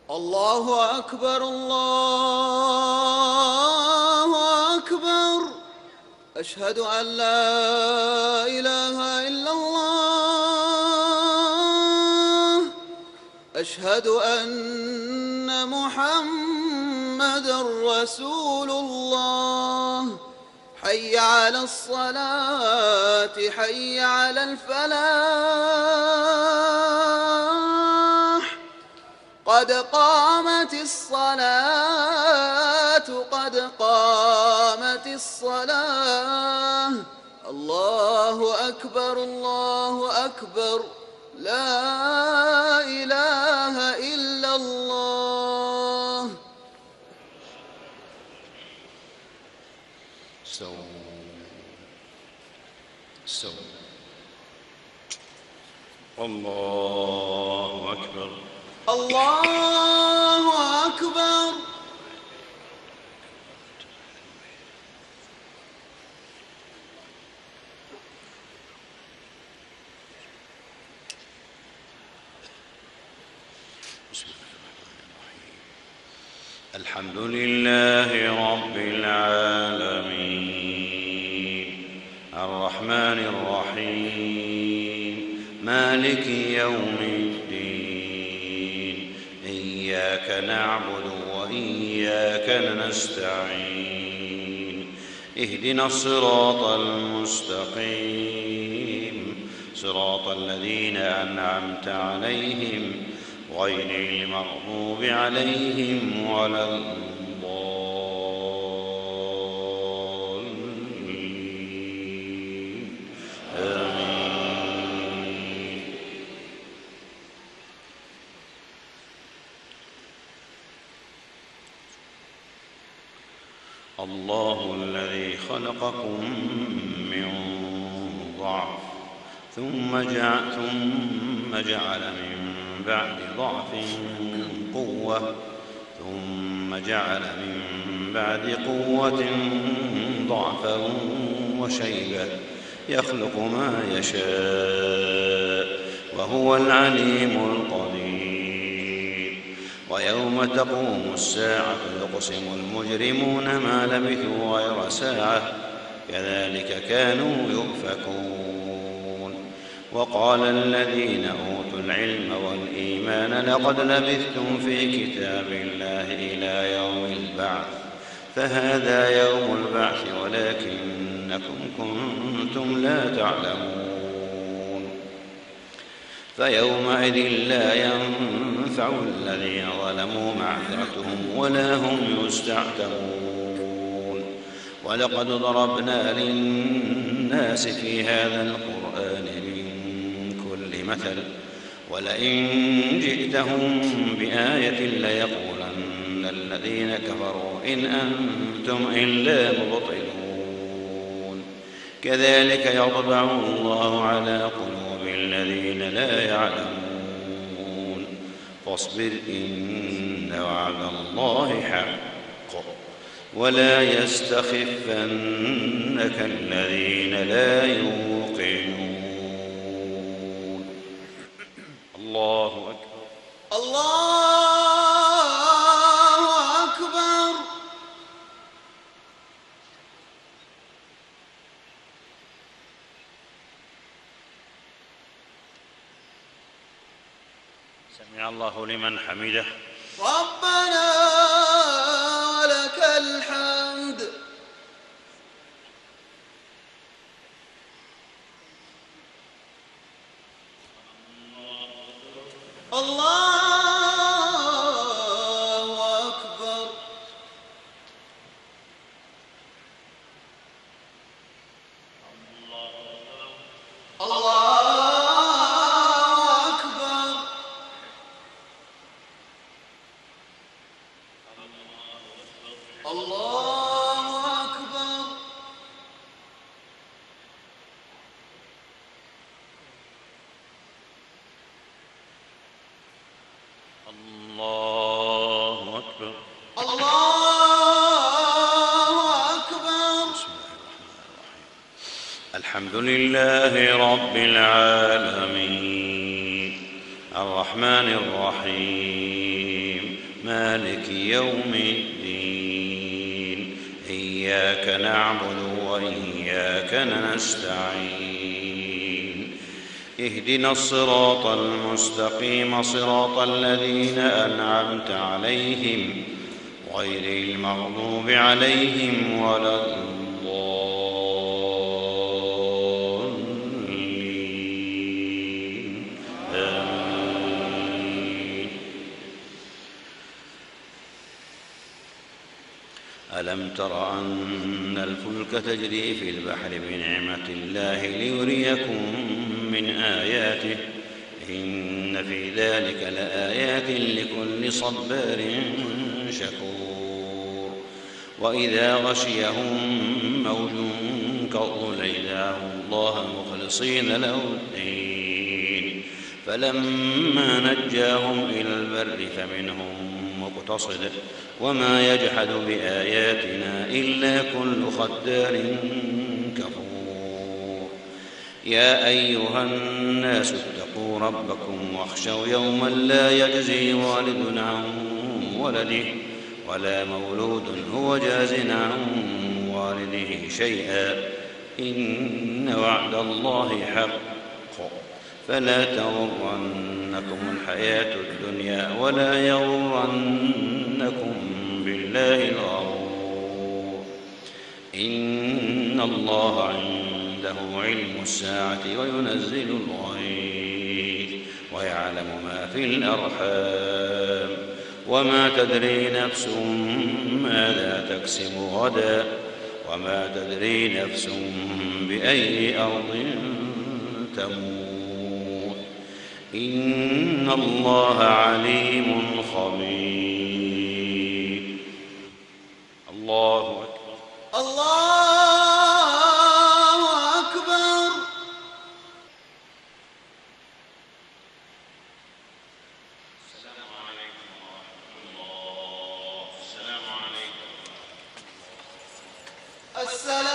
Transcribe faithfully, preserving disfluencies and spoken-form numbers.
الله أكبر الله أكبر. أشهد أن لا إله إلا الله. أشهد أن محمدًا رسول الله. حي على الصلاة حي على الفلاح. قد قامت الصلاة قد قامت الصلاة. الله أكبر الله أكبر. لا إله إلا الله. استووا استووا. الله أكبر الله أكبر. الحمد لله رب العالمين الرحمن الرحيم مالك يوم الدين. إياك نعبد وإياك نستعين. اهدنا الصراط المستقيم صراط الذين أنعمت عليهم غير المغضوب عليهم ولا الضالين. آمين. الله الذي خلقكم من ضعف ثم جعل, ثم جعل من بعد ضعف قوة ثم جعل من بعد قوة ضعفا وشيبة يخلق ما يشاء وهو العليم القدير. ويوم تقوم الساعة يقسم المجرمون ما لبثوا غير ساعة كذلك كانوا يؤفكون. وقال الذين أوتوا العلم والإيمان لقد لبثتم في كتاب الله إلى يوم البعث فهذا يوم البعث ولكنكم كنتم لا تعلمون. فيومئذ لا ينفع الذين ظلموا معذرتهم ولا هم يستعتبون. ولقد ضربنا للناس في هذا القرآن مثل ولئن جئتهم بآية ليقولن الذين كفروا إن أنتم إلا مبطلون. كذلك يطبع الله على قلوب الذين لا يعلمون. فاصبر إن وعد الله حق ولا يستخفنك الذين لا يوقنون. الله أكبر الله أكبر. سمع الله لمن حمده. ربنا ولك الحمد. الله أكبر. الله أكبر. الله أكبر. الله أكبر. الله أكبر. بسم الله الرحمن الرحيم. الحمد لله رب العالمين الرحمن الرحيم مالك يوم الدين إياك نعبد وإياك نستعين اهدنا الصراط المستقيم صراط الذين أنعمت عليهم غير المغضوب عليهم ولا الضالين آمين. ألم تر أن الفلك تجري في البحر بنعمة الله ليريكم من آياته إن في ذلك لآيات لكل صبار شكور وإذا غشيهم موج كالظلل دعوا الله مخلصين له الدين فلما نجاهم إلى البر فمنهم مقتصد وما يجحد بآياتنا إلا كل ختار كفور يا أيها الناس اتقوا ربكم واخشوا يوما لا يجزي والد عن ولده ولا مولود هو جاز عن والده شيئا إن وعد الله حق فلا تغرنكم الحياة الدنيا ولا يغرنكم بالله الغرور إن الله عنده علم الساعة وينزل الغيث ويعلم ما في الأرحام وما تدري نفس ماذا تكسب غدا وما تدري نفس بأي أرض تموت إن الله عليم خبير. الله أكبر. الله أكبر. السلام عليكم ورحمة الله. السلام عليكم. السلام